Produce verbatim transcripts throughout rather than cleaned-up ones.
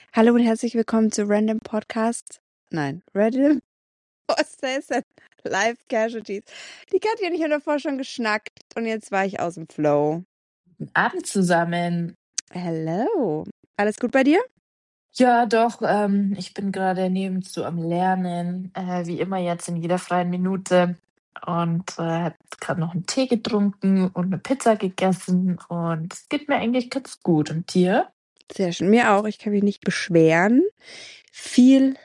Hallo und herzlich willkommen zu Random Podcast. Nein, Random Podcast Live Casualties. Die Katja und ich haben davor schon geschnackt und jetzt war ich aus dem Flow. Guten Abend zusammen. Hello. Alles gut bei dir? Ja, doch, ähm, ich bin gerade nebenzu am Lernen, äh, wie immer jetzt in jeder freien Minute und äh, habe gerade noch einen Tee getrunken und eine Pizza gegessen und es geht mir eigentlich ganz gut. Und dir? Sehr schön. Mir auch. Ich kann mich nicht beschweren. Viel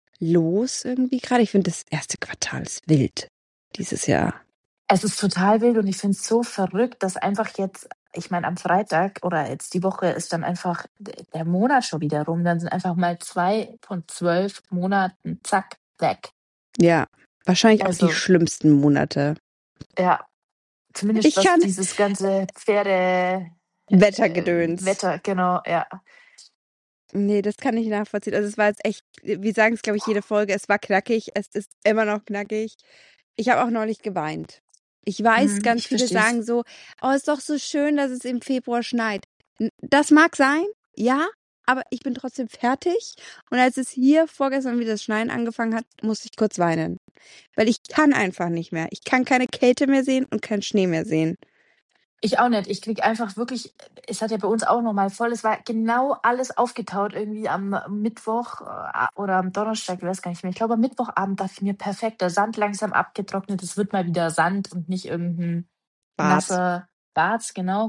los irgendwie gerade. Ich finde, das erste Quartal ist wild dieses Jahr. Es ist total wild und ich finde es so verrückt, dass einfach jetzt, ich meine, am Freitag oder jetzt die Woche ist dann einfach d- der Monat schon wieder rum. Dann sind einfach mal zwei von zwölf Monaten, zack, weg. Ja, wahrscheinlich auch die Also, schlimmsten Monate. ja, zumindest Ich was kann dieses ganze Pferde äh, Wettergedöns. Wetter, genau, ja. Nee, das kann ich nachvollziehen. Also es war jetzt echt, wir sagen es, glaube ich, jede Folge, es war knackig, es ist immer noch knackig. Ich habe auch neulich geweint. Ich weiß, Mhm, ganz ich viele verstehe es. sagen so, oh, ist doch so schön, dass es im Februar schneit. N- Das mag sein, ja, aber ich bin trotzdem fertig. Und als es hier vorgestern wieder das Schneien angefangen hat, musste ich kurz weinen. Weil ich kann einfach nicht mehr. Ich kann keine Kälte mehr sehen und keinen Schnee mehr sehen. Ich auch nicht. Ich krieg einfach wirklich, es hat ja bei uns auch nochmal voll, es war genau alles aufgetaut irgendwie am Mittwoch äh, oder am Donnerstag, ich weiß gar nicht mehr. Ich glaube, am Mittwochabend dachte ich mir, perfekt, der Sand langsam abgetrocknet, es wird mal wieder Sand und nicht irgendein Bart. nasser Barz, genau.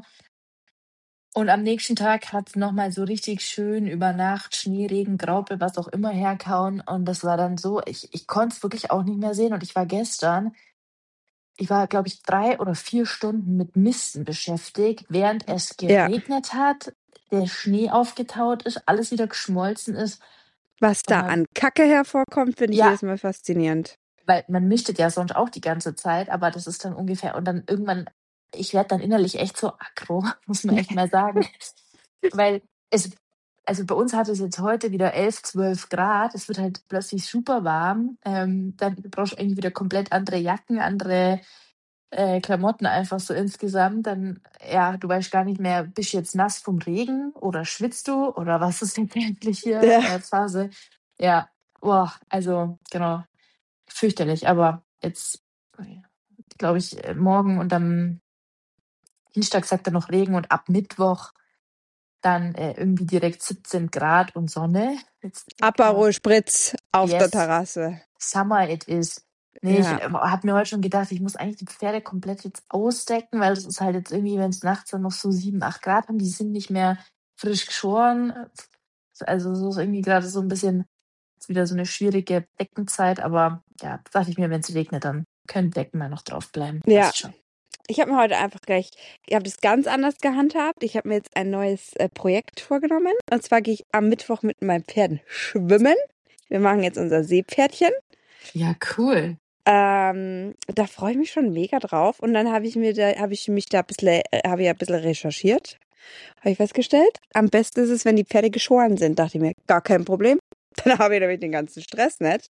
Und am nächsten Tag hat es nochmal so richtig schön über Nacht Schneeregen, Graupel, was auch immer herkauen. Und das war dann so, ich, ich konnte es wirklich auch nicht mehr sehen. Und ich war gestern, ich war, glaube ich, drei oder vier Stunden mit Misten beschäftigt, während es Ja, geregnet hat, der Schnee aufgetaut ist, alles wieder geschmolzen ist. was Und da man, an Kacke hervorkommt, finde ich ja, jedes Mal faszinierend. weil man mischtet ja sonst auch die ganze Zeit, aber das ist dann ungefähr, und dann irgendwann, ich werde dann innerlich echt so aggro, muss man echt mal sagen. Weil es, also bei uns hat es jetzt heute wieder elf, zwölf Grad. Es wird halt plötzlich super warm. Ähm, dann brauchst du irgendwie wieder komplett andere Jacken, andere äh, Klamotten einfach so insgesamt. Dann, ja, du weißt gar nicht mehr, bist du jetzt nass vom Regen oder schwitzt du oder was ist jetzt eigentlich hier Ja. äh, Phase? Ja, boah, also genau, fürchterlich. Aber jetzt, glaube ich, äh, morgen und am Dienstag sagt er noch Regen und ab Mittwoch dann äh, irgendwie direkt siebzehn Grad und Sonne. Jetzt, genau. Aperol Spritz auf der Yes, Terrasse. summer it is. Nee, ich Ja, äh, habe mir heute schon gedacht, ich muss eigentlich die Pferde komplett jetzt ausdecken, weil es ist halt jetzt irgendwie, wenn es nachts dann noch so sieben, acht Grad haben, die sind nicht mehr frisch geschoren. Also so ist irgendwie gerade so ein bisschen ist wieder so eine schwierige Deckenzeit, aber ja, dachte ich mir, wenn es regnet, dann können Decken mal noch draufbleiben. ja. Passt schon. Ich habe mir heute einfach gleich, ich habe das ganz anders gehandhabt. Ich habe mir jetzt ein neues äh, Projekt vorgenommen. Und zwar gehe ich am Mittwoch mit meinen Pferden schwimmen. Wir machen jetzt unser Seepferdchen. Ja, cool. Ähm, da freue ich mich schon mega drauf. Und dann habe ich mir da, habe ich mich da ein bisschen, äh, habe ich ein bisschen recherchiert. Habe ich festgestellt, am besten ist es, wenn die Pferde geschoren sind. Dachte ich mir, gar kein Problem. Dann habe ich nämlich den ganzen Stress nicht.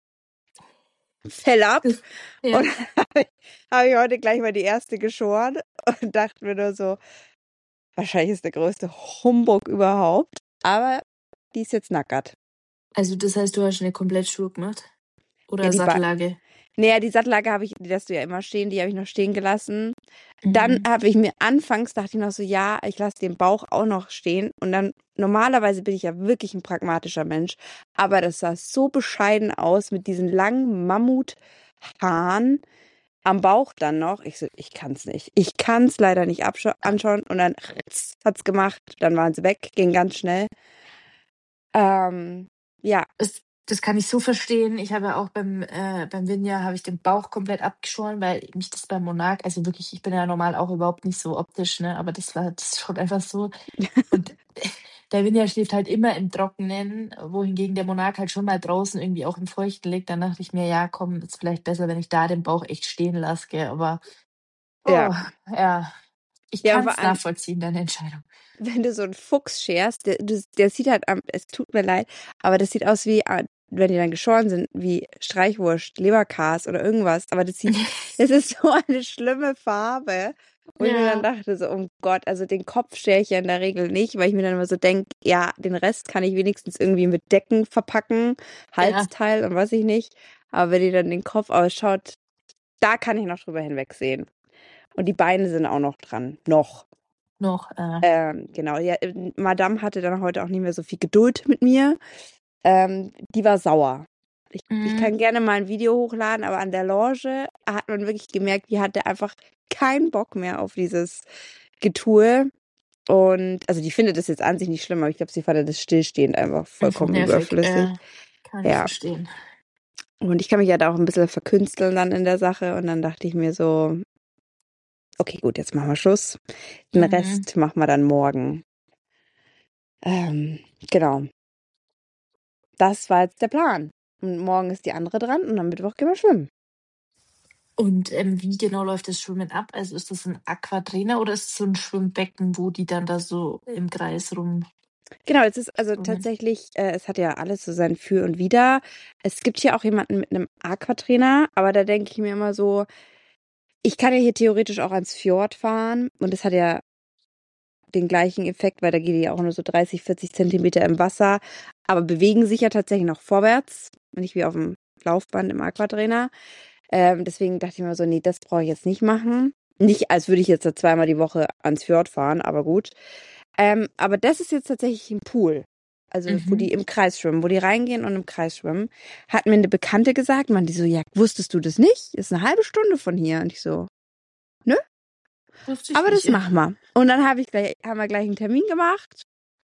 Fell ab. Das, ja. Und habe ich, hab ich heute gleich mal die erste geschoren und dachte mir nur so, wahrscheinlich ist der größte Humbug überhaupt, aber die ist jetzt nackert. Also das heißt, du hast eine Komplettschuhe gemacht? Ja, Oder die ba Sattellage? naja, die Sattellage habe ich, die lässt du ja immer stehen, die habe ich noch stehen gelassen. Dann Mhm. habe ich mir anfangs, dachte ich noch so, ja, ich lasse den Bauch auch noch stehen. Und dann, normalerweise bin ich ja wirklich ein pragmatischer Mensch, aber das sah so bescheiden aus mit diesen langen Mammuthaaren am Bauch dann noch. Ich so, ich kann's nicht. Ich kann's leider nicht anschauen. Und dann ritz, hat's gemacht. Dann waren sie weg, ging ganz schnell. Ähm, ja, Das, das kann ich so verstehen. Ich habe ja auch beim, äh, beim Vinja habe ich den Bauch komplett abgeschoren, weil mich das beim Monarch, also wirklich, ich bin ja normal auch überhaupt nicht so optisch, ne? Aber das war, das schaut einfach so. Und der Vinja schläft halt immer im Trockenen, wohingegen der Monarch halt schon mal draußen irgendwie auch im Feuchten liegt. Dann dachte ich mir, ja, komm, ist vielleicht besser, wenn ich da den Bauch echt stehen lasse, gell? Aber ja. oh, ja, ich Ja, und kann vor es allem, nachvollziehen, deine Entscheidung. wenn du so einen Fuchs scherst, der, du- der sieht halt am, es tut mir leid, aber das sieht aus wie, äh, wenn die dann geschoren sind, wie Streichwurst, Leberkas oder irgendwas. Aber das sieht, es ist so eine schlimme Farbe. Wo ich mir dann Ja, dachte, so, oh Gott, also den Kopf stelle ich ja in der Regel nicht, weil ich mir dann immer so denke, ja, den Rest kann ich wenigstens irgendwie mit Decken verpacken, ja, Halsteil und was ich nicht. Aber wenn ihr dann den Kopf ausschaut, da kann ich noch drüber hinwegsehen. Und die Beine sind auch noch dran. Noch. noch. Äh, Ähm, genau. Ja, äh, Madame hatte dann heute auch nicht mehr so viel Geduld mit mir. Ähm, die war sauer. Ich, ich mm, kann gerne mal ein Video hochladen, aber an der Lounge hat man wirklich gemerkt, die hatte einfach keinen Bock mehr auf dieses Getue. Und also die findet das jetzt an sich nicht schlimm, aber ich glaube, sie fand das stillstehend einfach einfach vollkommen nervig. überflüssig. Äh, kann ich Ja. verstehen. Und ich kann mich ja da auch ein bisschen verkünsteln dann in der Sache. Und dann dachte ich mir so, okay, gut, jetzt machen wir Schluss. Den Mhm. Rest machen wir dann morgen. Ähm, genau. Das war jetzt der Plan. Und morgen ist die andere dran und am Mittwoch gehen wir schwimmen. Und ähm, wie genau läuft das Schwimmen ab? Also ist das ein Aquatrainer oder ist es so ein Schwimmbecken, wo die dann da so im Kreis rumschwimmen? Genau, es ist also tatsächlich, äh, es hat ja alles so sein Für und Wider. Es gibt hier auch jemanden mit einem Aquatrainer, aber da denke ich mir immer so, ich kann ja hier theoretisch auch ans Fjord fahren und das hat ja den gleichen Effekt, weil da geht die ja auch nur so dreißig, vierzig Zentimeter im Wasser, aber bewegen sich ja tatsächlich noch vorwärts, nicht wie auf dem Laufband im Aquatrainer. Ähm, deswegen dachte ich mir so, nee, das brauche ich jetzt nicht machen. Nicht, als würde ich jetzt da zweimal die Woche ans Fjord fahren, aber gut. Ähm, aber das ist jetzt tatsächlich ein Pool. Also, wo Mhm. die im Kreis schwimmen, wo die reingehen und im Kreis schwimmen. Hat mir eine Bekannte gesagt, man, die so, ja, wusstest du das nicht? Ist eine halbe Stunde von hier. Und ich so, nö, Wusste ich aber nicht. das machen wir. Und dann habe ich gleich, haben wir gleich einen Termin gemacht.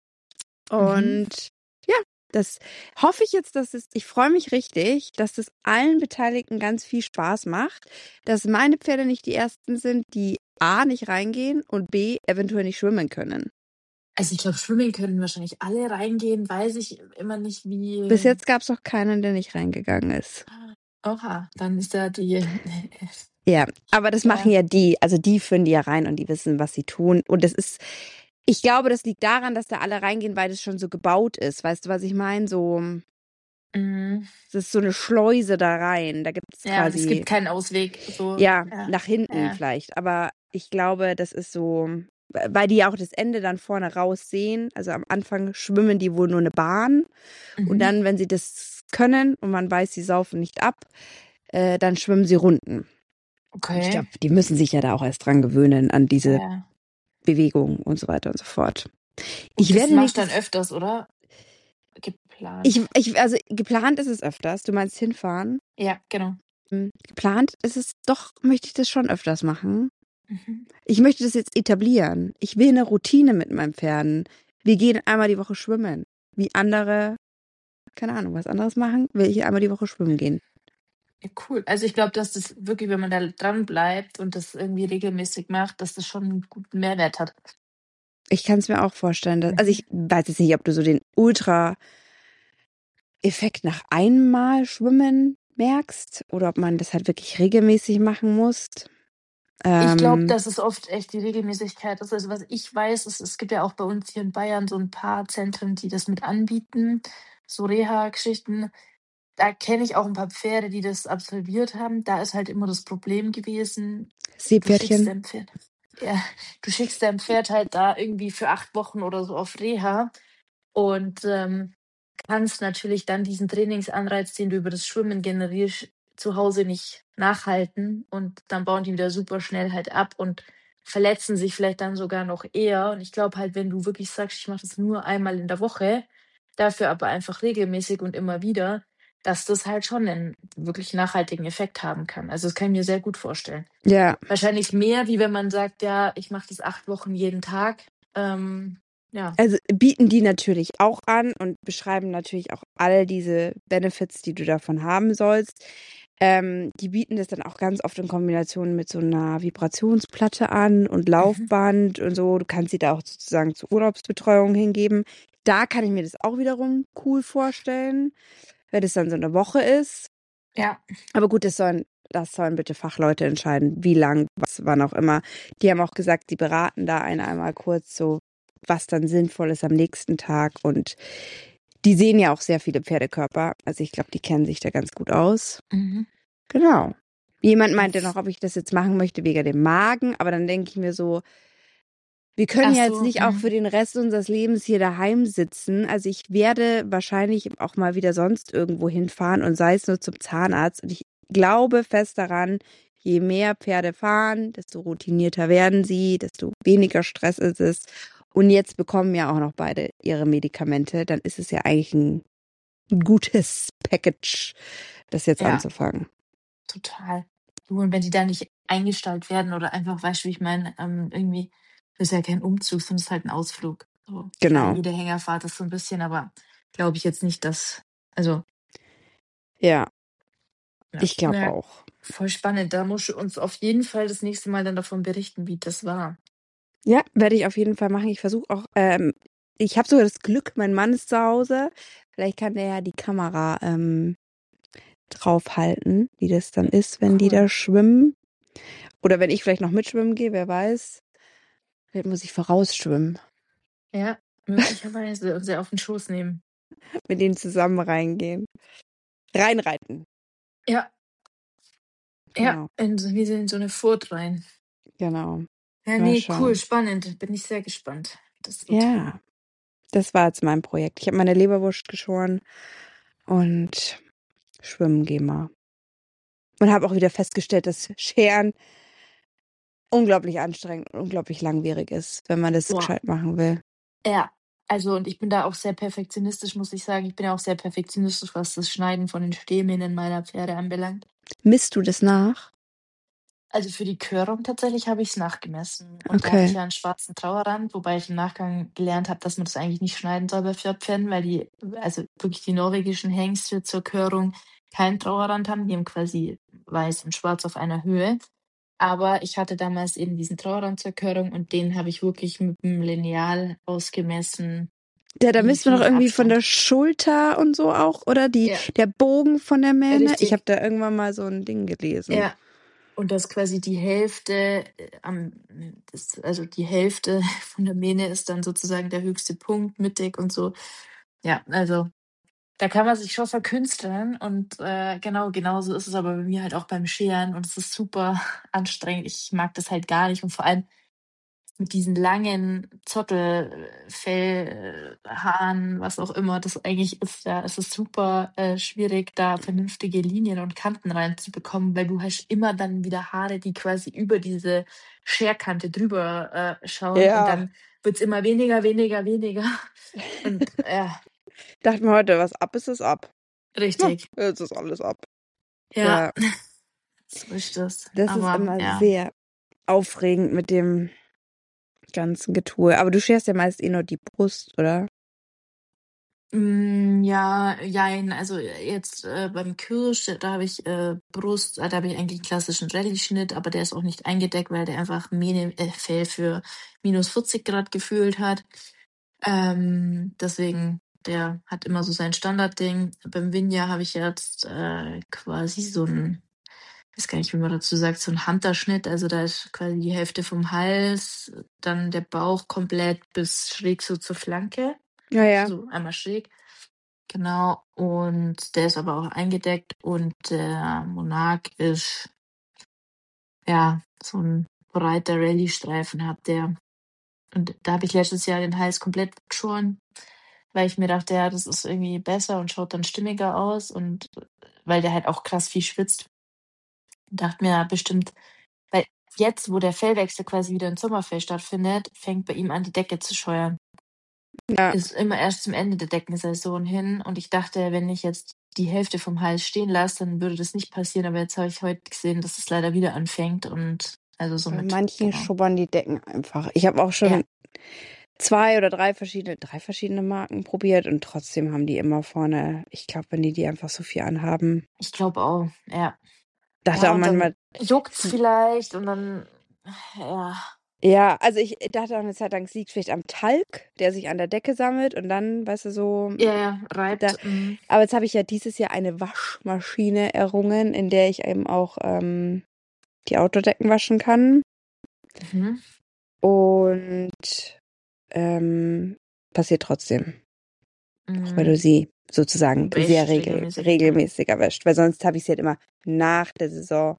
Mhm. Und ja, das hoffe ich jetzt, dass es, ich freue mich richtig, dass das allen Beteiligten ganz viel Spaß macht, dass meine Pferde nicht die ersten sind, die A, nicht reingehen und B, eventuell nicht schwimmen können. Also ich glaube, schwimmen können wahrscheinlich alle reingehen, weiß ich immer nicht, Bis wie. jetzt gab es noch keinen, der nicht reingegangen ist. Oha, dann ist da die. Ja, aber das machen Ja. ja die, also die führen die ja rein und die wissen, was sie tun. Und das ist, ich glaube, das liegt daran, dass da alle reingehen, weil das schon so gebaut ist. Weißt du, was ich meine? So, Mhm. das ist so eine Schleuse da rein. Da gibt es Ja, und es quasi, gibt keinen Ausweg. So, ja, ja. nach hinten Ja. vielleicht. Aber ich glaube, das ist so, weil die ja auch das Ende dann vorne raus sehen. Also am Anfang schwimmen die wohl nur eine Bahn. Und Mhm. dann, wenn sie das können und man weiß, sie saufen nicht ab, äh, dann schwimmen sie Runden. Und ich Okay. glaube, die müssen sich ja da auch erst dran gewöhnen, an diese Ja. Bewegung und so weiter und so fort. Und Ich das werde machst du dann nächstes, öfters, oder? Geplant. ich, ich, also geplant ist es öfters. Du meinst hinfahren? Ja, genau. Hm, Geplant ist es, doch möchte ich das schon öfters machen. Mhm. Ich möchte das jetzt etablieren. Ich will eine Routine mit meinen Pferden. Wir gehen einmal die Woche schwimmen. Wie andere, keine Ahnung, was anderes machen, will ich einmal die Woche schwimmen gehen. Ja, cool. Also ich glaube, dass das wirklich, wenn man da dran bleibt und das irgendwie regelmäßig macht, dass das schon einen guten Mehrwert hat. Ich kann es mir auch vorstellen. Dass, also Mhm. ich weiß jetzt nicht, ob du so den Ultra-Effekt nach einmal Schwimmen merkst oder ob man das halt wirklich regelmäßig machen muss. Ich glaube, Ähm, dass es oft echt die Regelmäßigkeit ist. Also was ich weiß, ist, es gibt ja auch bei uns hier in Bayern so ein paar Zentren, die das mit anbieten, so Reha-Geschichten. Da kenne ich auch ein paar Pferde, die das absolviert haben. Da ist halt immer das Problem gewesen, du schickst Seepferdchen. dein Pferd ja, du schickst dein Pferd halt da irgendwie für acht Wochen oder so auf Reha und, ähm, kannst natürlich dann diesen Trainingsanreiz, den du über das Schwimmen generierst, zu Hause nicht nachhalten und dann bauen die wieder super schnell halt ab und verletzen sich vielleicht dann sogar noch eher. Und ich glaube halt, wenn du wirklich sagst: „Ich mache das nur einmal in der Woche, dafür aber einfach regelmäßig und immer wieder“, dass das halt schon einen wirklich nachhaltigen Effekt haben kann. Also, das kann ich mir sehr gut vorstellen. Ja, Wahrscheinlich mehr, wie wenn man sagt: „Ja, ich mache das acht Wochen jeden Tag.“ Ähm, ja. also bieten die natürlich auch an und beschreiben natürlich auch all diese Benefits, die du davon haben sollst. Ähm, die bieten das dann auch ganz oft in Kombination mit so einer Vibrationsplatte an und Mhm. Laufband und so. Du kannst sie da auch sozusagen zur Urlaubsbetreuung hingeben. Da kann ich mir das auch wiederum cool vorstellen, wenn das dann so eine Woche ist. Ja. Aber gut, das sollen, das sollen bitte Fachleute entscheiden, wie lang, was, wann auch immer. Die haben auch gesagt, die beraten da einen einmal kurz so, was dann sinnvoll ist am nächsten Tag. Und die sehen ja auch sehr viele Pferdekörper. Also ich glaube, die kennen sich da ganz gut aus. Mhm. Genau. Jemand meinte Jetzt. noch, ob ich das jetzt machen möchte wegen dem Magen, aber dann denke ich mir so, wir können Ach ja jetzt so, nicht auch mm, für den Rest unseres Lebens hier daheim sitzen. Also ich werde wahrscheinlich auch mal wieder sonst irgendwo hinfahren und sei es nur zum Zahnarzt. Und ich glaube fest daran, je mehr Pferde fahren, desto routinierter werden sie, desto weniger Stress ist es. Und jetzt bekommen ja auch noch beide ihre Medikamente. Dann ist es ja eigentlich ein gutes Package, das jetzt ja, anzufangen. total. Du, und wenn die da nicht eingestellt werden oder einfach, weißt du, wie ich meine, ähm, irgendwie, das ist ja kein Umzug, sondern es ist halt ein Ausflug. So, klar, Genau. jede Hängerfahrt ist so ein bisschen, aber glaube ich jetzt nicht, dass, also, Ja, ja, ich glaube na, auch. voll spannend. Da musst du uns auf jeden Fall das nächste Mal dann davon berichten, wie das war. Ja, werde ich auf jeden Fall machen. Ich versuche auch, ähm, ich habe sogar das Glück, mein Mann ist zu Hause. Vielleicht kann der ja die Kamera ähm, draufhalten, wie das dann ist, wenn die Cool. da schwimmen. Oder wenn ich vielleicht noch mitschwimmen gehe, wer weiß. Vielleicht muss ich vorausschwimmen, Ja, möglicherweise. Und sie auf den Schoß nehmen. mit denen zusammen reingehen. Reinreiten, Ja, ja, genau, in, so- wie sie in so eine Furt rein. genau. Ja, Mal nee, cool, schauen. spannend. Bin ich sehr gespannt. Das wird. Ja, das war jetzt mein Projekt. Ich habe meine Leberwurst geschoren und schwimmen gehen mal. Und habe auch wieder festgestellt, dass Scheren unglaublich anstrengend und unglaublich langwierig ist, wenn man das Boah, gescheit machen will. ja. Also, und ich bin da auch sehr perfektionistisch, muss ich sagen. Ich bin ja auch sehr perfektionistisch, was das Schneiden von den Stehmähnen meiner Pferde anbelangt. Misst du das nach? Also für die Körung tatsächlich habe ich es nachgemessen. Und da habe ich Okay. ja einen schwarzen Trauerrand, wobei ich im Nachgang gelernt habe, dass man das eigentlich nicht schneiden soll bei Pferdpferden, weil die, also wirklich die norwegischen Hengste zur Körung keinen Trauerrand haben. Die haben quasi weiß und schwarz auf einer Höhe. Aber ich hatte damals eben diesen Trauerrand zur Körung und den habe ich wirklich mit dem Lineal ausgemessen, Ja, da wie misst man doch viel irgendwie von der Abstand. Schulter und so auch, oder? Die, Ja, der Bogen von der Mähne. Ich habe richtig. da irgendwann mal so ein Ding gelesen. Ja, und dass quasi die Hälfte, äh, am das also die Hälfte von der Mähne ist dann sozusagen der höchste Punkt mittig und so. Ja, also da kann man sich schon verkünsteln und, äh, genau, genauso ist es aber bei mir halt auch beim Scheren und es ist super anstrengend. Ich mag das halt gar nicht und vor allem mit diesen langen Zottelfellhaaren, was auch immer das eigentlich ist, ja, es ist super, äh, schwierig, da vernünftige Linien und Kanten reinzubekommen, weil du hast immer dann wieder Haare, die quasi über diese Scherkante drüber, äh, schauen und Ja. dann wird's immer weniger, weniger, weniger und ja, Dachte mir heute, was ab ist, ist ab. Ja, richtig. jetzt ist alles ab. Ja, Ja, so ist das. das ist Aber immer ja. sehr aufregend mit dem ganzen Getue. Aber du scherst ja meist eh nur die Brust, oder? Hm, ja, jein. Also, jetzt, äh, beim Kirsch, da habe ich, äh, Brust äh, da habe ich eigentlich 'n klassischen Rallye-Schnitt, aber der ist auch nicht eingedeckt, weil der einfach Mähne äh, Fell für minus vierzig Grad gefühlt hat. Ähm, deswegen, der hat immer so sein Standardding. Beim Vinja habe ich jetzt, äh, quasi so 'n weiß gar nicht, wie man dazu sagt, so 'n Hunterschnitt. Also, da ist quasi die Hälfte vom Hals, dann der Bauch komplett bis schräg so zur Flanke. Ja, ja. So einmal schräg. Genau, und der ist aber auch eingedeckt und der Monarch ist, ja, so 'n breiter Rallye-Streifen hat der. Und da habe ich letztes Jahr den Hals komplett geschoren, weil ich mir dachte: „Ja, das ist irgendwie besser und schaut dann stimmiger aus“ und weil der halt auch krass viel schwitzt. Dachte mir: „Ja, bestimmt“ weil jetzt, wo der Fellwechsel quasi wieder im Sommerfell stattfindet, fängt bei ihm an, die Decke zu scheuern. Ja, Ist immer erst zum Ende der Deckensaison hin und ich dachte, wenn ich jetzt die Hälfte vom Hals stehen lasse, dann würde das nicht passieren, aber jetzt habe ich heute gesehen, dass es leider wieder anfängt und also bei somit manchen genau. schubbern die Decken einfach. Ich habe auch Ja, schon zwei oder drei verschiedene, drei verschiedene Marken probiert und trotzdem haben die immer vorne, ich glaube, wenn die die einfach so viel anhaben, ich glaube auch, ja. dachte Ja, auch und dann manchmal, juckt's vielleicht und dann ja. ja, also ich dachte auch eine Zeit lang, es liegt vielleicht am Talg, der sich an der Decke sammelt und dann, weißt du, so, Ja, ja, da, reibt, mhm. aber jetzt habe ich ja dieses Jahr eine Waschmaschine errungen, in der ich eben auch ähm, die Autodecken waschen kann Mhm. und ähm, passiert trotzdem, auch wenn Mhm. du sie sozusagen sehr Wäscht regel regelmäßig, ja. regelmäßiger wäscht, weil sonst habe ich sie halt immer nach der Saison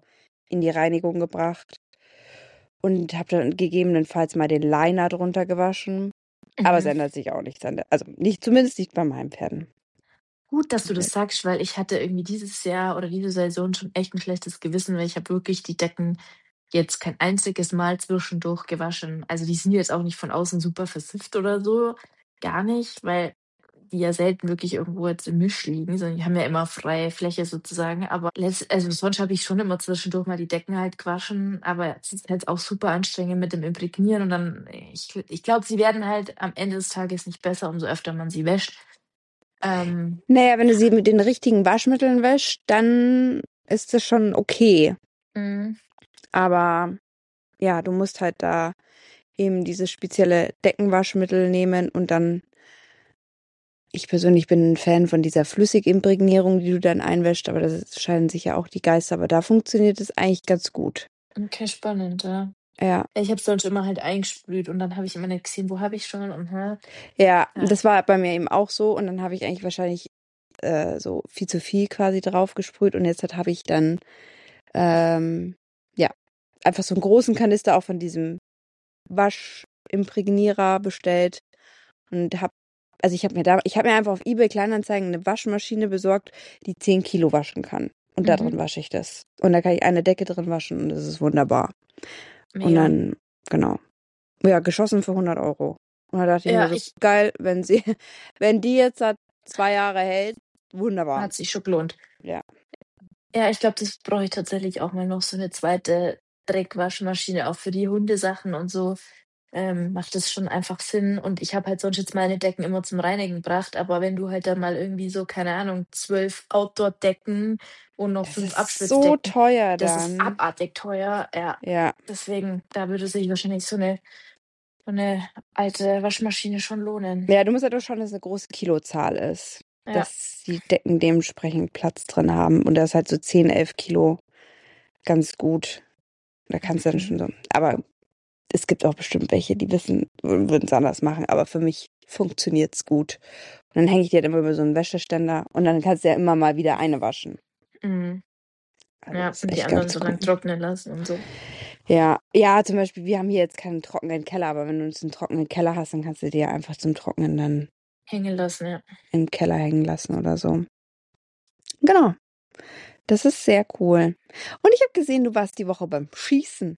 in die Reinigung gebracht und habe dann gegebenenfalls mal den Liner drunter gewaschen. Aber es Mhm. ändert sich auch nichts an der, also nicht, zumindest nicht bei meinen Pferden. Gut, dass du das sagst, weil ich hatte irgendwie dieses Jahr oder diese Saison schon echt ein schlechtes Gewissen, weil ich habe wirklich die Decken jetzt kein einziges Mal zwischendurch gewaschen. Also, die sind jetzt auch nicht von außen super versifft oder so, gar nicht, weil die ja selten wirklich irgendwo jetzt im Misch liegen, sondern die haben ja immer freie Fläche sozusagen. Aber letzt also, sonst habe ich schon immer zwischendurch mal die Decken halt gewaschen, aber es ist halt auch super anstrengend mit dem Imprägnieren und dann ich ich glaube, sie werden halt am Ende des Tages nicht besser, umso öfter man sie wäscht. Ähm, Naja, wenn du sie mit den richtigen Waschmitteln wäschst, dann ist das schon okay. mhm. Aber ja, du musst halt da eben dieses spezielle Deckenwaschmittel nehmen und dann, ich persönlich bin ein Fan von dieser Flüssigimprägnierung, die du dann einwäscht, aber das scheiden sich ja auch die Geister, aber da funktioniert es eigentlich ganz gut. Okay, spannend, ja. Ja, Ich habe sonst immer halt eingesprüht und dann habe ich immer nicht gesehen, wo habe ich schon und hä? ja, Ja. das war bei mir eben auch so und dann habe ich eigentlich wahrscheinlich äh, so viel zu viel quasi drauf gesprüht und jetzt habe ich dann ähm, ja, einfach so einen großen Kanister auch von diesem Waschimprägnierer bestellt und habe, also ich habe mir da, ich habe mir einfach auf eBay Kleinanzeigen eine Waschmaschine besorgt, die zehn Kilo waschen kann. Und da drin Mhm. wasche ich das. Und da kann ich eine Decke drin waschen und das ist wunderbar. Und Mega. dann, genau. Ja, geschossen für hundert Euro. Und da dachte ich mir Ja, so, ich geil, wenn sie, wenn die jetzt seit zwei Jahre hält, wunderbar. hat sich schon gelohnt. Ja. Ja, ich glaube, das brauche ich tatsächlich auch mal noch so eine zweite Dreckwaschmaschine, auch für die Hundesachen und so, ähm, macht das schon einfach Sinn. Und ich habe halt sonst jetzt meine Decken immer zum Reinigen gebracht, aber wenn du halt dann mal irgendwie so, keine Ahnung, zwölf Outdoor-Decken und noch Das fünf ist so Abschwitzdecken, teuer das ist dann. abartig teuer. Ja, Ja. deswegen, da würde sich wahrscheinlich so eine so 'ne alte Waschmaschine schon lohnen. Ja, du musst ja doch schauen, dass es eine große Kilozahl ist, Ja. dass die Decken dementsprechend Platz drin haben. Und da ist halt so zehn, elf Kilo ganz gut. Da kannst du dann Mhm. schon so. Aber es gibt auch bestimmt welche, die wissen, würden es anders machen. Aber für mich funktioniert es gut. Und dann hänge ich die halt immer über so einen Wäscheständer und dann kannst du ja immer mal wieder eine waschen. Mhm. Also Ja, das ist und die echt anderen ganz so lang cool. trocknen lassen und so. Ja, ja, zum Beispiel, wir haben hier jetzt keinen trockenen Keller, aber wenn du jetzt einen trockenen Keller hast, dann kannst du die ja einfach zum Trocknen dann Hängen lassen, ja. im Keller hängen lassen oder so. Genau. Das ist sehr cool. Und ich habe gesehen, du warst die Woche beim Schießen.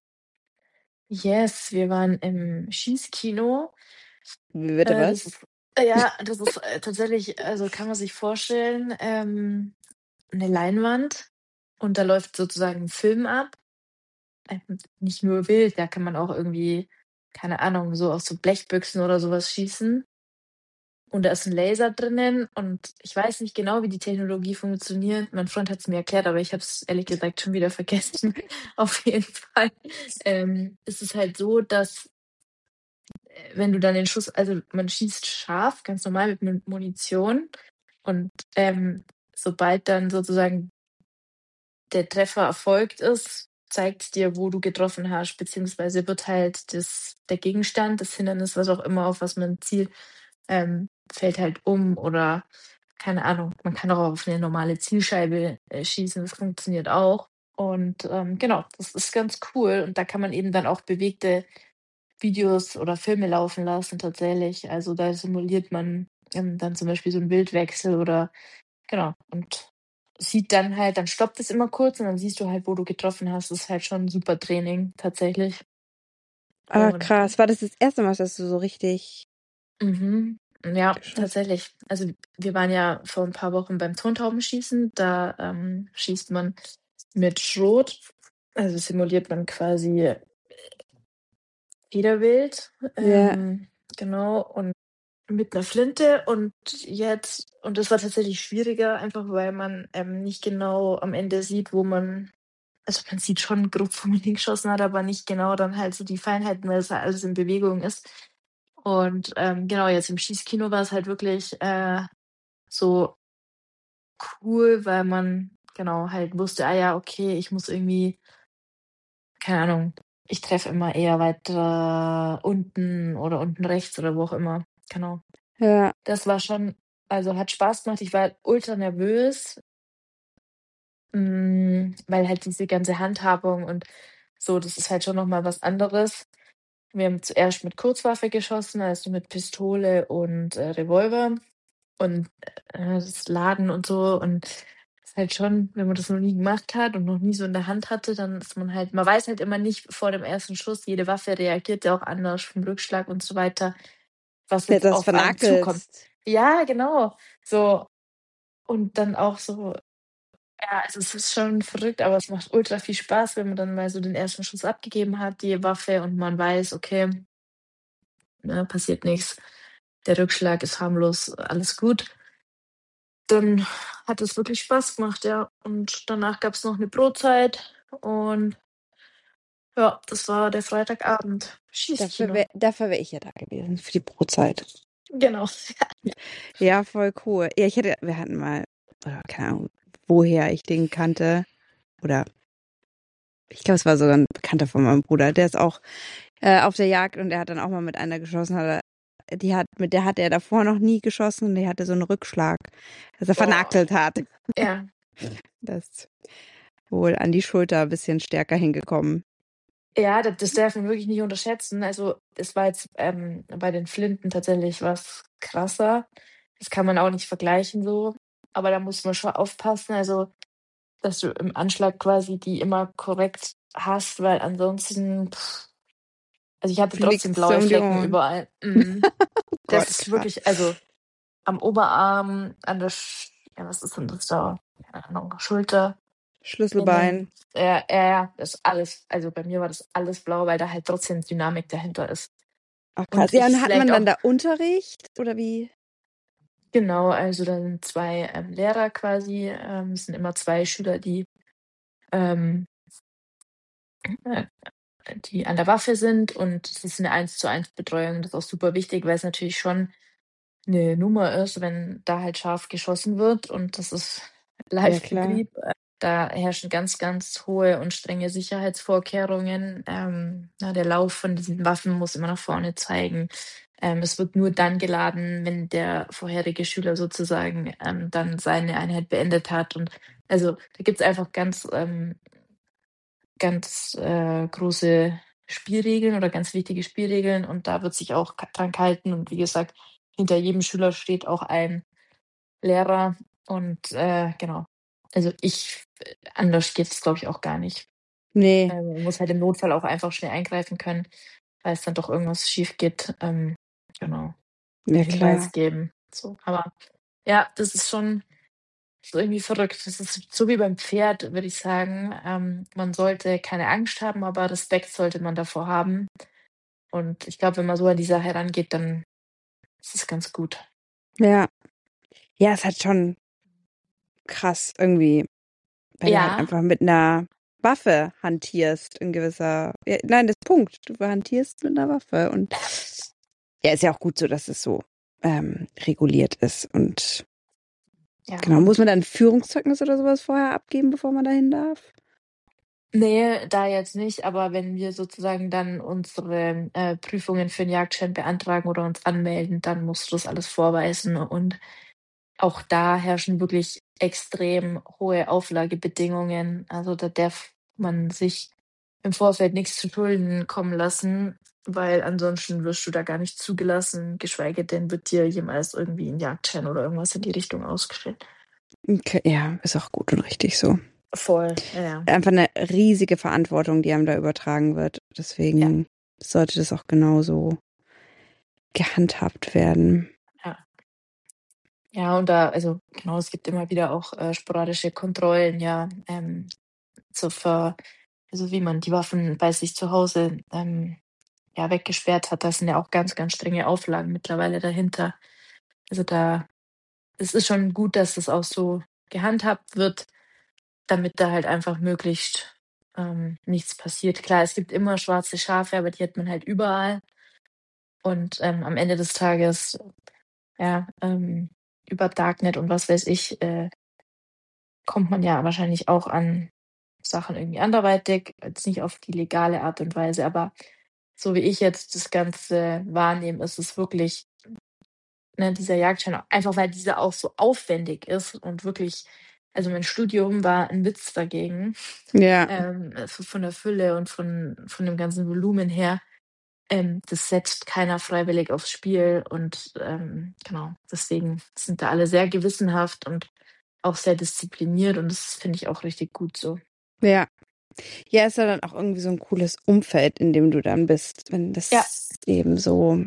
Yes, wir waren im Schießkino. Wie bitte Äh, das was? ist äh, ja, das ist, äh, tatsächlich also, kann man sich vorstellen, ähm, 'ne Leinwand und da läuft sozusagen 'n Film ab. Ähm, nicht nur wild, da kann man auch irgendwie, keine Ahnung, so aus so Blechbüchsen oder so was schießen. Und da ist 'n Laser drinnen und ich weiß nicht genau, wie die Technologie funktioniert. Mein Freund hat's mir erklärt, aber ich habe es ehrlich gesagt schon wieder vergessen. Auf jeden Fall, ähm, ist es halt so, dass, äh, wenn du dann den Schuss also, man schießt scharf, ganz normal mit Mu Munition und, ähm, sobald dann sozusagen der Treffer erfolgt ist, zeigt's dir, wo du getroffen hast, beziehungsweise wird halt das der Gegenstand, das Hindernis, was auch immer, auf was man zielt, ähm, fällt halt um oder keine Ahnung. Man kann auch auf 'ne normale Zielscheibe, äh, schießen, das funktioniert auch. Und, ähm, genau, das ist ganz cool und da kann man eben dann auch bewegte Videos oder Filme laufen lassen tatsächlich. Also, da simuliert man, ähm, dann zum Beispiel so 'n Bildwechsel oder genau und sieht dann halt dann stoppt es immer kurz und dann siehst du halt, wo du getroffen hast. Das ist halt schon 'n super Training tatsächlich. Ah, Und krass. War das das erste Mal, dass du so richtig mhm, ja, geschossen hast? tatsächlich. Also, wir waren ja vor 'n paar Wochen beim Tontaubenschießen. Da, ähm, schießt man mit Schrot. Also, simuliert man quasi Wiederwild, Ja, ähm, genau, und mit 'ner Flinte und jetzt und das war tatsächlich schwieriger, einfach weil man, ähm, nicht genau am Ende sieht, wo man also, man sieht schon grob, wo man hingeschossen hat, aber nicht genau dann halt so die Feinheiten, weil das ja alles in Bewegung ist. Und, ähm, genau, jetzt im Schießkino war's halt wirklich, äh, so cool, weil man genau halt wusste: „Ah ja, okay, ich muss irgendwie keine Ahnung, ich treffe immer eher weiter unten oder unten rechts“ oder wo auch immer. Genau. ja. Das war schon also, hat Spaß gemacht. Ich war ultra nervös. Hm, weil halt diese ganze Handhabung und so, das ist halt schon noch mal was anderes. Wir haben zuerst mit Kurzwaffe geschossen, also mit Pistole und, äh, Revolver und, äh, das Laden und so und ist halt schon, wenn man das noch nie gemacht hat und noch nie so in der Hand hatte, dann ist man halt man weiß halt immer nicht vor dem ersten Schuss, jede Waffe reagiert ja auch anders vom Rückschlag und so weiter, was Wenn du jetzt das auf einen zukommt. vernagelst. Ja, genau. So und dann auch so ja, also es ist schon verrückt, aber es macht ultra viel Spaß, wenn man dann mal so den ersten Schuss abgegeben hat, die Waffe und man weiß, okay, ne, passiert nichts. Der Rückschlag ist harmlos, alles gut. Dann hat es wirklich Spaß gemacht, ja. Und danach gab's noch 'ne Brotzeit und ja, das war der Freitagabend. Dafür Schießkino. wäre dafür wäre ich ja da gewesen, für die Brotzeit. Genau. Ja, voll cool. Ja, ich hätte wir hatten mal oder keine Ahnung, woher ich den kannte oder ich glaube, es war sogar 'n Bekannter von meinem Bruder, der ist auch, äh, auf der Jagd und der hat dann auch mal mit einer geschossen, hat er die hat mit der hatte er davor noch nie geschossen und die hatte so 'n Rückschlag, dass er Boah. vernagelt hat. Ja. Das wohl an die Schulter bisschen stärker hingekommen. Ja, d das darf man wirklich nicht unterschätzen. Also, es war jetzt, ähm, bei den Flinten tatsächlich was krasser. Das kann man auch nicht vergleichen so, aber da muss man schon aufpassen, also, dass du im Anschlag quasi die immer korrekt hast, weil ansonsten also, ich hatte trotzdem Fliegt's dir blaue um die Flecken Ohren. überall. Mhm. Oh Das Gott, ist krass. wirklich also, am Oberarm, an der Sch ja, was ist denn das da? Keine Ahnung, Schulter, Schlüsselbein. innen. Ja, ja, ja, das alles also, bei mir war das alles blau, weil da halt trotzdem Dynamik dahinter ist. Ach krass. Und Ja, ich und hat man vielleicht dann auch da Unterricht oder wie? genau, also, da sind zwei, ähm, Lehrer quasi, ähm, es sind immer zwei Schüler, die, ähm äh, die an der Waffe sind und es ist 'ne Eins-zu-eins-Betreuung. Das ist auch super wichtig, weil's natürlich schon 'ne Nummer ist, wenn da halt scharf geschossen wird und das ist Ja, klar. Live-Betrieb. Äh, da herrschen ganz, ganz hohe und strenge Sicherheitsvorkehrungen. Ähm, ja, der Lauf von diesen Waffen muss immer nach vorne zeigen. Ähm, es wird nur dann geladen, wenn der vorherige Schüler sozusagen, ähm, dann seine Einheit beendet hat und also, da gibt's einfach ganz, ähm ganz, äh, große Spielregeln oder ganz wichtige Spielregeln und da wird sich auch k dran gehalten und wie gesagt, hinter jedem Schüler steht auch ein Lehrer und, äh, genau. Also, ich äh, anders geht's, glaube ich, auch gar nicht. Ne. Ähm, man muss halt im Notfall auch einfach schnell eingreifen können, falls dann doch irgendwas schiefgeht. Ähm, genau. Ja, Hinweis klar. geben, so. Aber ja, das ist schon ist irgendwie verrückt. Das ist so wie beim Pferd, würde ich sagen. Ähm, man sollte keine Angst haben, aber Respekt sollte man davor haben. Und ich glaube, wenn man so an die Sache herangeht, dann ist es ganz gut. Ja. Ja, ist halt schon krass irgendwie, weil du halt Ja. einfach mit 'ner Waffe hantierst in gewisser ja, nein, das Punkt. Du hantierst mit 'ner Waffe und ja, ist ja auch gut so, dass es so, ähm, reguliert ist und Ja, genau. Muss und man dann 'n Führungszeugnis oder so was vorher abgeben, bevor man dahin darf? Ne, da jetzt nicht, aber wenn wir sozusagen dann unsere, äh, Prüfungen für 'n Jagdschein beantragen oder uns anmelden, dann musst du das alles vorweisen und auch da herrschen wirklich extrem hohe Auflagebedingungen. Also, da darf man sich im Vorfeld nix zu Schulden kommen lassen, weil ansonsten wirst du da gar nicht zugelassen, geschweige denn wird dir jemals irgendwie 'n Jagdschein oder irgendwas in die Richtung ausgestellt. Okay, ja, ist auch gut und richtig so. Voll, ja, ja. Einfach 'ne riesige Verantwortung, die einem da übertragen wird. Ja. Deswegen sollte das auch genauso gehandhabt werden. Ja. Ja, und da also, genau, es gibt immer wieder auch, äh, sporadische Kontrollen, ja, ähm, zur Ver also, wie man die Waffen bei sich zu Hause, ähm, ja, weggesperrt hat. Da sind ja auch ganz, ganz strenge Auflagen mittlerweile dahinter. Also, da es ist schon gut, dass das auch so gehandhabt wird, damit da halt einfach möglichst, ähm, nichts passiert. Klar, es gibt immer schwarze Schafe, aber die hat man halt überall. Und, ähm, am Ende des Tages, ja, ähm, über Darknet und was weiß ich, äh kommt man ja wahrscheinlich auch an Sachen irgendwie anderweitig, jetzt nicht auf die legale Art und Weise, aber so wie ich jetzt das Ganze wahrnehme, ist es wirklich ne, dieser Jagdschein, einfach weil dieser auch so aufwendig ist und wirklich Also mein Studium war ein Witz dagegen. Ja. Ähm, also von der Fülle und von, von dem ganzen Volumen her. Ähm, das setzt keiner freiwillig aufs Spiel und ähm, genau, deswegen sind da alle sehr gewissenhaft und auch sehr diszipliniert und das finde ich auch richtig gut so. Ja. Ja, ist ja dann auch irgendwie so ein cooles Umfeld, in dem du dann bist, wenn Ja, das eben so,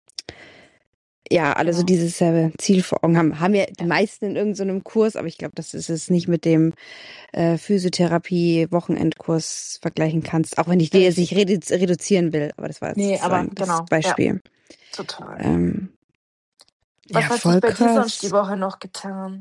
ja, alle so genau. dieses selbe Ziel vor Augen haben. Haben ja die Ja. meisten in irgendeinem Kurs, aber ich glaube, dass du es nicht mit dem äh, Physiotherapie-Wochenendkurs vergleichen kannst, auch wenn ich dir jetzt nicht Richtig. redu reduzieren will, aber das war Nee, jetzt so aber ein das genau. Ja, Beispiel. total. Ähm, Was ja, hat sich voll bei dir sonst die krass. Woche noch getan?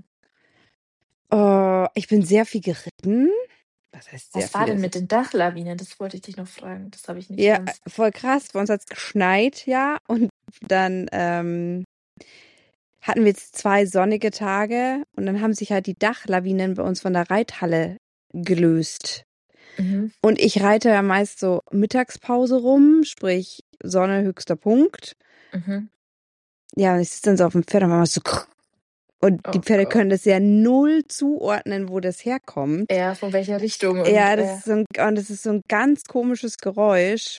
Oh, ich bin sehr viel geritten. Was heißt sehr Was war viel? denn Es mit den Dachlawinen? Das wollte ich dich noch fragen. Das habe ich nicht Ja, ganz. voll krass. Bei uns hat's geschneit, ja. Und dann ähm, hatten wir jetzt zwei sonnige Tage und dann haben sich halt die Dachlawinen bei uns von der Reithalle gelöst. Mhm. Und ich reite ja meist so Mittagspause rum, sprich Sonne höchster Punkt. Mhm. Ja, und ich sitze dann so auf dem Pferd und war so krr. Und die Oh Pferde Gott. können das ja null zuordnen, wo das herkommt. Ja, von welcher Richtung und Ja, das äh, ist so ein, und das ist so ein ganz komisches Geräusch.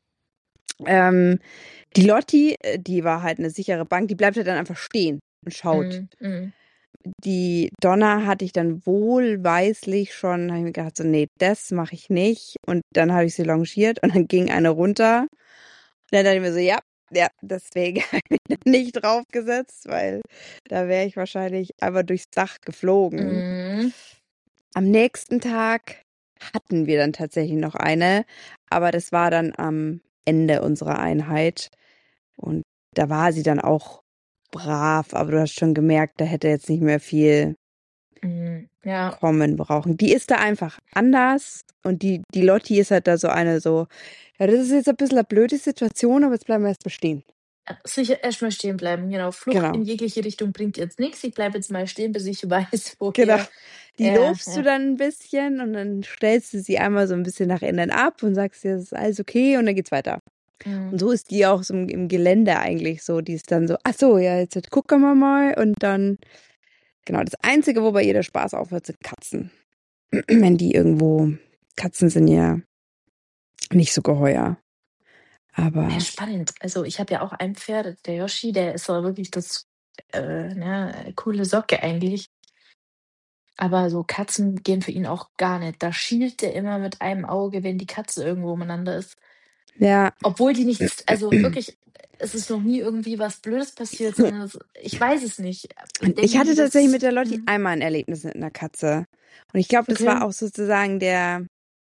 Ähm, die Lotti, äh, die war halt eine sichere Bank, die bleibt halt dann einfach stehen und schaut. mm, mm. Die Donna hatte ich dann wohlweislich schon, habe ich mir gedacht, so, nee, das mache ich nicht. Und dann habe ich sie longiert und dann ging eine runter. Und dann dachte ich mir so, ja, ja, deswegen habe ich mich da nicht draufgesetzt, weil da wäre ich wahrscheinlich einfach durchs Dach geflogen. Mm. Am nächsten Tag hatten wir dann tatsächlich noch eine, aber das war dann am Ende unserer Einheit. Und da war sie dann auch brav, aber du hast schon gemerkt, da hätte jetzt nicht mehr viel Mm. Ja. kommen brauchen. Die ist da einfach anders und die, die Lotti ist halt da so eine so, ja, das ist jetzt ein bisschen eine blöde Situation, aber jetzt bleiben wir erst bestehen. Sicher erstmal stehen bleiben, genau. Flucht Genau, in jegliche Richtung bringt jetzt nichts. Ich bleibe jetzt mal stehen, bis ich weiß, genau. woher. Die Ja, lobst du ja. dann ein bisschen und dann stellst du sie einmal so ein bisschen nach innen ab und sagst dir, das ist alles okay und dann geht's weiter. Mm. Und so ist die auch so im, im Gelände eigentlich so. Die ist dann so, ach so, ja, jetzt gucken wir mal und dann, genau, das Einzige, wo bei ihr der Spaß aufhört, sind Katzen. Wenn die irgendwo, Katzen sind ja nicht so geheuer. Ja, Aber spannend. Also ich habe ja auch ein Pferd, der Yoshi, der ist so wirklich das äh, ne, coole Socke eigentlich. Aber so Katzen gehen für ihn auch gar nicht. Da schielt er immer mit einem Auge, wenn die Katze irgendwo umeinander ist. ja, Obwohl die nichts, also wirklich, es ist noch nie irgendwie was Blödes passiert, sondern es, ich weiß es nicht. ich Denken hatte die tatsächlich das? mit der Lotti Hm, einmal ein Erlebnis mit einer Katze. Und ich glaube, das war okay. auch sozusagen der,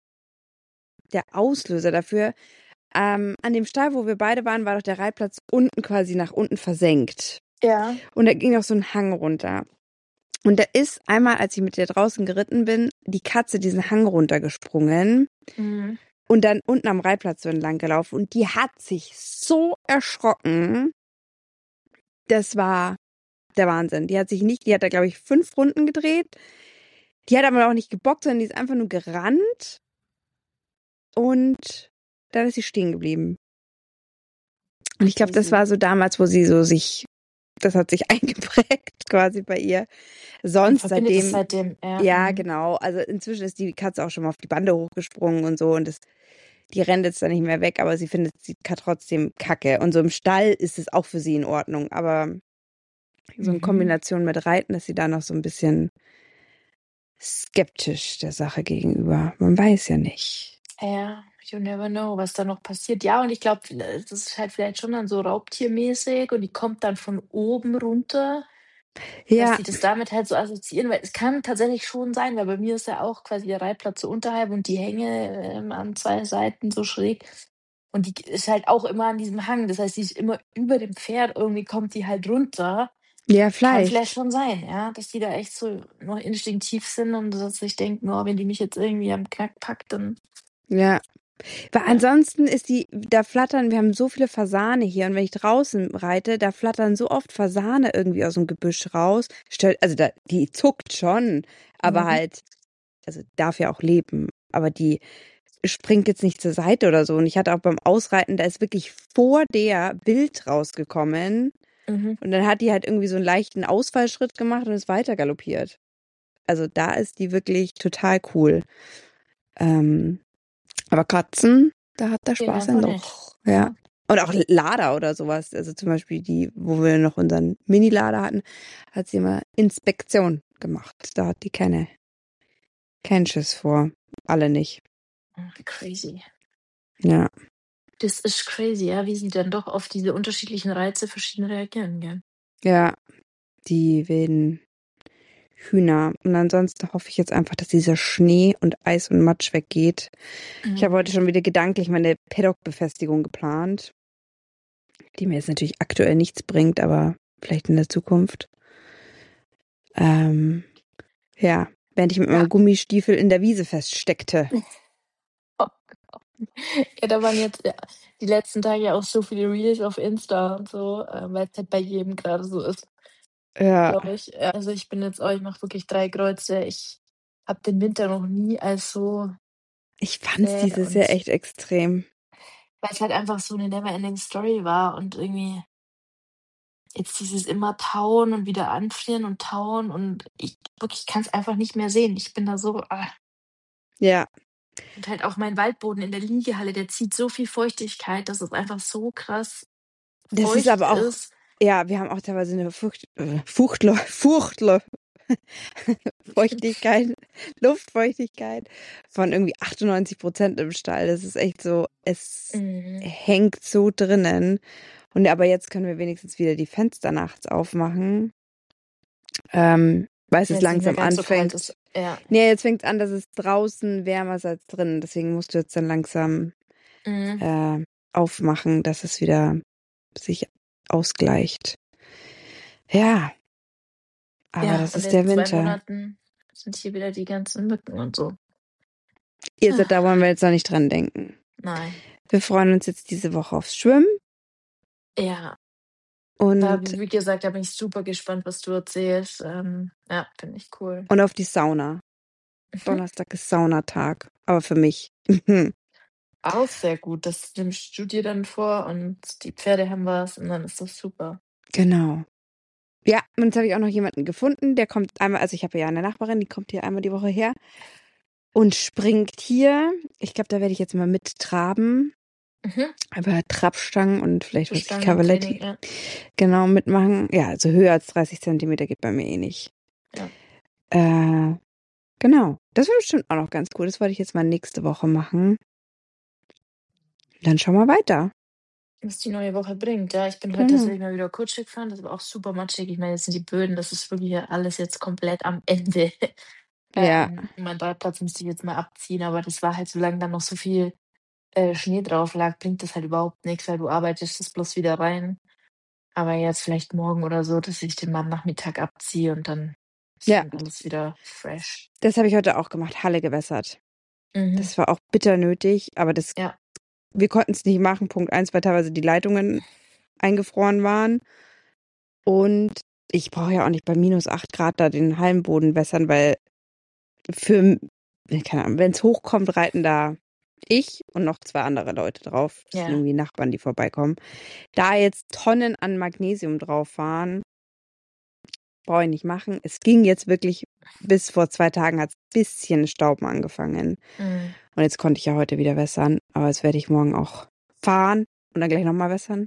der Auslöser dafür. Ähm, an dem Stall, wo wir beide waren, war doch der Reitplatz unten quasi nach unten versenkt. Ja. Und da ging auch so ein Hang runter. Und da ist einmal, als ich mit dir draußen geritten bin, die Katze diesen Hang runtergesprungen Mhm. und dann unten am Reitplatz so entlang gelaufen. Und die hat sich so erschrocken. Das war der Wahnsinn. Die hat sich nicht, die hat da, glaube ich, fünf Runden gedreht. Die hat aber auch nicht gebockt, sondern die ist einfach nur gerannt. Und dann ist sie stehen geblieben. Und ich glaube, das Crazy. war so damals, wo sie so sich, das hat sich eingeprägt quasi bei ihr. Und Sonst verbindet es seitdem, seitdem, ja. ja, Mhm. genau. Also inzwischen ist die Katze auch schon mal auf die Bande hochgesprungen und so und das, die rennt jetzt da nicht mehr weg, aber sie findet sie trotzdem kacke. Und so im Stall ist es auch für sie in Ordnung. Aber so in Mhm. Kombination mit Reiten ist sie da noch so ein bisschen skeptisch der Sache gegenüber. Man weiß ja nicht. Ja, you never know, was da noch passiert. Ja, und ich glaube, das ist halt vielleicht schon dann so raubtiermäßig und die kommt dann von oben runter, dass Ja, die das damit halt so assoziieren, weil es kann tatsächlich schon sein, weil bei mir ist ja auch quasi der Reitplatz so unterhalb und die Hänge ähm, an zwei Seiten so schräg. Und die ist halt auch immer an diesem Hang. Das heißt, die ist immer über dem Pferd, irgendwie kommt die halt runter. ja, Kann vielleicht vielleicht. schon sein, ja, dass die da echt so noch instinktiv sind und dass sich denken, oh, wenn die mich jetzt irgendwie am Knack packt, dann Ja. Weil ja. ansonsten ist die, da flattern, wir haben so viele Fasane hier und wenn ich draußen reite, da flattern so oft Fasane irgendwie aus dem Gebüsch raus. Stell- Also da, die zuckt schon, aber Mhm. halt, also darf ja auch leben, aber die springt jetzt nicht zur Seite oder so. Und ich hatte auch beim Ausreiten, da ist wirklich vor der Wild rausgekommen Mhm. und dann hat die halt irgendwie so einen leichten Ausfallschritt gemacht und ist weiter galoppiert. also da ist die wirklich total cool. Ähm, aber Katzen, da hat der Gehen Spaß ein einfach Loch. nicht. Ja. Ja. Und auch Lader oder sowas. Also zum Beispiel die, wo wir noch unseren Mini-Lader hatten, hat sie immer Inspektion gemacht. Da hat die keine, keinen Schiss vor. Alle nicht. Crazy. Ja. Das ist crazy, ja, wie sie dann doch auf diese unterschiedlichen Reize verschieden reagieren, gell? Ja, die wilden Hühner. Und ansonsten hoffe ich jetzt einfach, dass dieser Schnee und Eis und Matsch weggeht. Mhm. Ich habe heute schon wieder gedanklich meine Paddock-Befestigung geplant, die mir jetzt natürlich aktuell nichts bringt, aber vielleicht in der Zukunft. Ähm, ja, während ich mit Ja. meinem Gummistiefel in der Wiese feststeckte. Oh Gott. Ja, da waren jetzt ja, die letzten Tage ja auch so viele Reels auf Insta und so, äh, weil es halt bei jedem gerade so ist, Ja, glaube ich. Ja, Also ich bin jetzt auch, ich mache wirklich drei Kreuze. Ich habe den Winter noch nie als so ich fand's zäh dieses Jahr und echt extrem. weil es halt einfach so eine never-ending Story war und irgendwie jetzt dieses immer tauen und wieder anfrieren und tauen und ich wirklich kann es einfach nicht mehr sehen. Ich bin da so, ah. Ja, Und halt auch mein Waldboden in der Liegehalle, der zieht so viel Feuchtigkeit, dass es einfach so krass das ist feucht aber auch, ist. ja, wir haben auch teilweise eine Furcht, äh, Fuchtler, Fuchtler, Feuchtigkeit, Luftfeuchtigkeit von irgendwie achtundneunzig Prozent im Stall. Das ist echt so, es Mhm. hängt so drinnen. Und aber jetzt können wir wenigstens wieder die Fenster nachts aufmachen, ähm, weil es Wenn jetzt es nicht mehr langsam ganz so kalt anfängt. ist. Ja. Nee, jetzt fängt es an, dass es draußen wärmer ist als drin. Deswegen musst du jetzt dann langsam Mhm. äh, aufmachen, dass es wieder sich ausgleicht. Ja, aber Ja, das und ist in der zwei Winter. Monaten sind hier wieder die ganzen Mücken und so. Ihr seid, da wollen wir jetzt noch nicht dran denken. Nein. Wir freuen uns jetzt diese Woche aufs Schwimmen Ja, und, da, wie gesagt, da bin ich super gespannt, was du erzählst. Ähm, ja, finde ich cool. und auf die Sauna. Mhm. Donnerstag ist Saunatag, aber für mich. Auch sehr gut. Das nimmst du dir dann vor und die Pferde haben was und dann ist das super. Genau. Ja, und jetzt habe ich auch noch jemanden gefunden, der kommt einmal, also ich habe ja eine Nachbarin, die kommt hier einmal die Woche her und springt hier. Ich glaube, da werde ich jetzt mal mit traben. Mhm. Aber Trabstangen und vielleicht So was ich, Stangentraining, Cavaletti, ja. genau, mitmachen. Ja, also höher als dreißig Zentimeter geht bei mir eh nicht. Ja. Äh, genau. Das wird bestimmt auch noch ganz cool. Das wollte ich jetzt mal nächste Woche machen. Dann schauen wir weiter. Was die neue Woche bringt. Ja, ich bin heute Genau. tatsächlich mal wieder Kutsche gefahren. Das war auch super matschig. Ich meine, jetzt sind die Böden, das ist wirklich ja alles jetzt komplett am Ende. Ja, ähm, mein Reitplatz müsste ich jetzt mal abziehen, aber das war halt, solange dann noch so viel äh, Schnee drauf lag, bringt das halt überhaupt nichts, weil du arbeitest das bloß wieder rein. Aber jetzt vielleicht morgen oder so, dass ich den mal am Nachmittag abziehe und dann ist ja, dann alles wieder fresh. das habe ich heute auch gemacht. Halle gewässert. Mhm. Das war auch bitter nötig, aber das, Ja. wir konnten es nicht machen. Punkt eins, weil teilweise die Leitungen eingefroren waren. Und ich brauche ja auch nicht bei minus acht Grad da den Hallenboden wässern, weil für, keine Ahnung, wenn es hochkommt, reiten da ich und noch zwei andere Leute drauf. Das Ja. sind irgendwie Nachbarn, die vorbeikommen. Da jetzt Tonnen an Magnesium drauf waren, brauche ich nicht machen. Es ging jetzt wirklich, bis vor zwei Tagen hat es ein bisschen Stauben angefangen. Mhm. Und jetzt konnte ich ja heute wieder wässern. Aber jetzt werde ich morgen auch fahren und dann gleich nochmal wässern.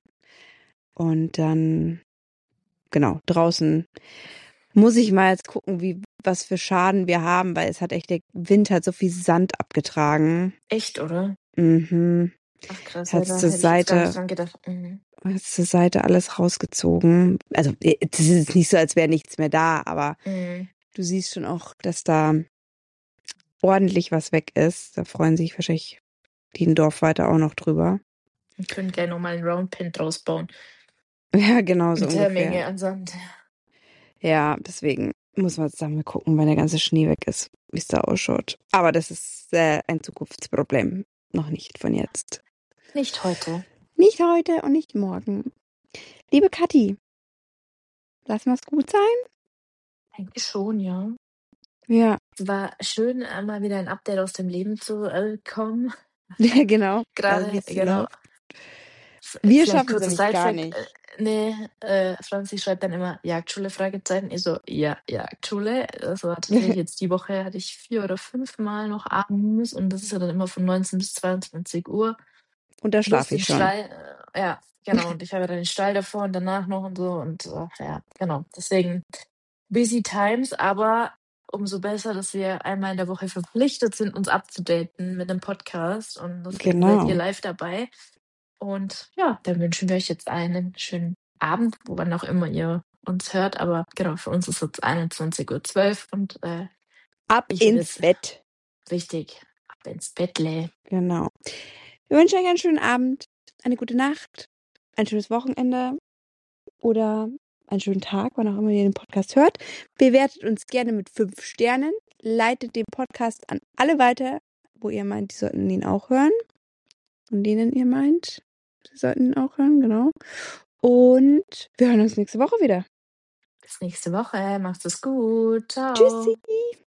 Und dann, genau, draußen muss ich mal jetzt gucken, wie, was für Schaden wir haben, weil es hat echt, der Wind hat so viel Sand abgetragen. Echt, oder? Mhm. Ach krass, ja, Hat da zur hätte ich jetzt gar nicht Seite, dran gedacht. Mhm. hat zur Seite alles rausgezogen. Also, es ist nicht so, als wäre nichts mehr da, aber Mhm. du siehst schon auch, dass da ordentlich was weg ist. Da freuen sich wahrscheinlich die im Dorf weiter auch noch drüber. Wir können gleich nochmal einen Roundpin draus bauen. Ja, genau so Mit der ungefähr. Menge an Sand. Ja, deswegen muss man jetzt dann mal gucken, wenn der ganze Schnee weg ist, wie es da ausschaut. Aber das ist äh, ein Zukunftsproblem. Noch nicht von jetzt. Nicht heute. Nicht heute und nicht morgen. Liebe Kathi, lass mal's gut sein. Eigentlich schon, ja. Ja, Es war schön, äh, mal wieder ein Update aus dem Leben zu äh, kommen. ja genau. Also, wie Gerade, es so genau. läuft. F- Wir Vielleicht schaffen es kurzer nämlich gar Sidetrack. äh, nicht. Nee, äh, Franzi schreibt dann immer Jagdschule, Fragezeichen. Ich so, ja, Jagdschule. Also tatsächlich jetzt die Woche hatte ich vier oder fünf Mal noch abends und das ist ja dann immer von neunzehn bis zweiundzwanzig Uhr. Und da Plus schlafe den ich schon. Stall, äh, ja, genau. Und ich habe ja dann den Stall davor und danach noch und so und äh, ja, genau. Deswegen busy times, aber umso besser, dass wir einmal in der Woche verpflichtet sind, uns abzudaten mit dem Podcast und deswegen seid ihr Genau. live dabei. Und ja, dann wünschen wir euch jetzt einen schönen Abend, wo wann auch immer ihr uns hört. Aber genau, für uns ist jetzt einundzwanzig Uhr zwölf und äh, Ab ich habe ins jetzt Bett. richtig ab ins Bettle. Genau. Wir wünschen euch einen schönen Abend, eine gute Nacht, ein schönes Wochenende oder einen schönen Tag, wann auch immer ihr den Podcast hört. Bewertet uns gerne mit fünf Sternen. Leitet den Podcast an alle weiter, wo ihr meint, die sollten ihn auch hören. Von denen ihr meint, sie sollten ihn auch hören, genau. Und wir hören uns nächste Woche wieder. Bis nächste Woche. Macht es gut. Ciao. Tschüssi!